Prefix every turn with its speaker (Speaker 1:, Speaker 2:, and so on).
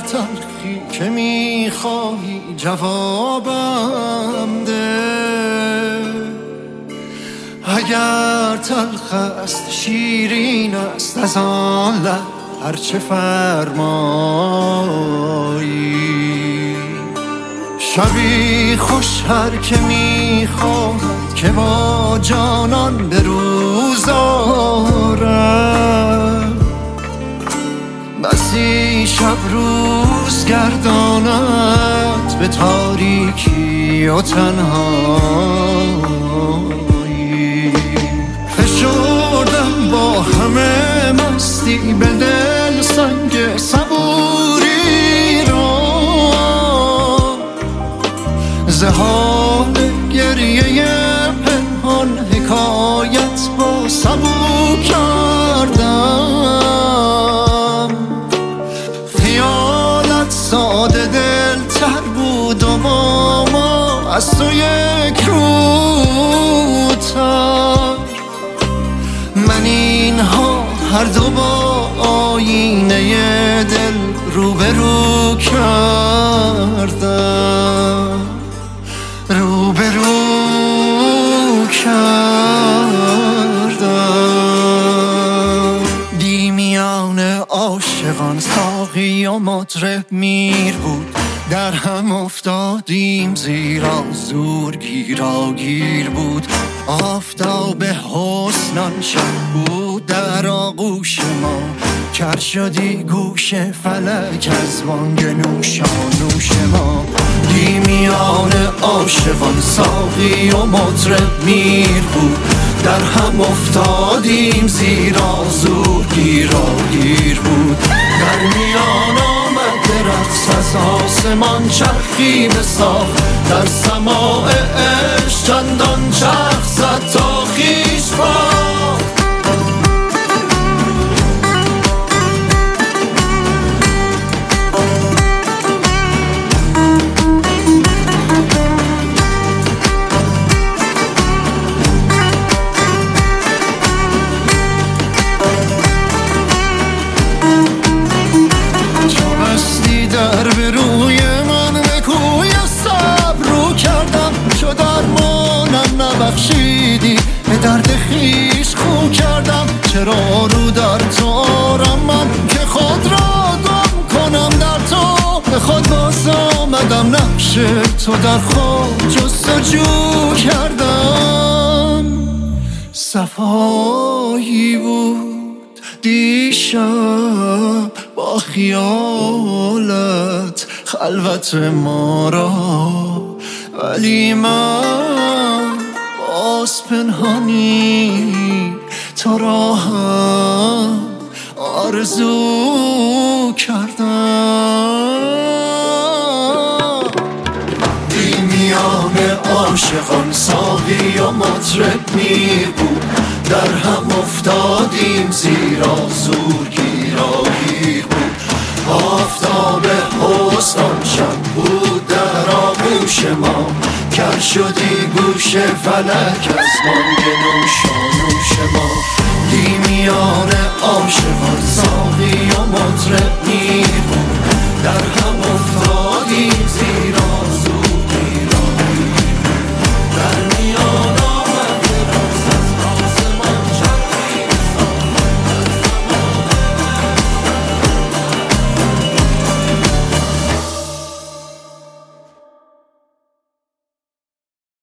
Speaker 1: تلخی که میخواهی جوابم ده، اگر تلخ است شیرین است از آن لب هرچه فرمایی. شبی خوش هر که میخواهد که با جانان به روز آرد، بسی شب روز گرداند به تاریکی و تنهایی. فشردم با همه مستی به دل سنگ صبوری را، ز حال گریه پنهان حکایت با سبو کردم. خیالت ساده دل تر بود و با ما از تو یک روتر. من اینها هر دو با آینه دل روبرو کردم، روبرو کردم. دی میان عاشقان ساقی و مطرب میر بود، در هم افتادیم زیرا زور گیراگیر بود. آفتاب حسنان شب بود در آغوش ما، کر شدی گوش فلک از بانگ نوشانوش ما. دی میان عاشقان ساقی و مطرب میر بود، در هم افتادیم زیرا زور گیراگیر بود. در میان آمد رقص از آسمان چرخی به صاف، در سماع عشق چندان چرخ زد تا خویش باخت. در به روی من به کوی صبر رو کردم، چو درمانم نبخشیدی به درد خیش خو کردم. چرا رو در تو آرم من که خود را گم کنم در تو، به خود باز آمدم نقش تو در خود جستجو کردم. صفایی بود دیشب با خیالت خلوت ما را، ولی من باز پنهانی تو را هم آرزو کردم. دی میان عاشقان ساقی و مطرب میر بود، در هم افتادیم زیرا زور گیراگیر بود. آفتاب حسن شب بود در آغوش ما، کر شدی گوش فلک از بانگ نوشانوش ما. دی میان عاشقان ساقی و مطرب میر بود، در هم افتاد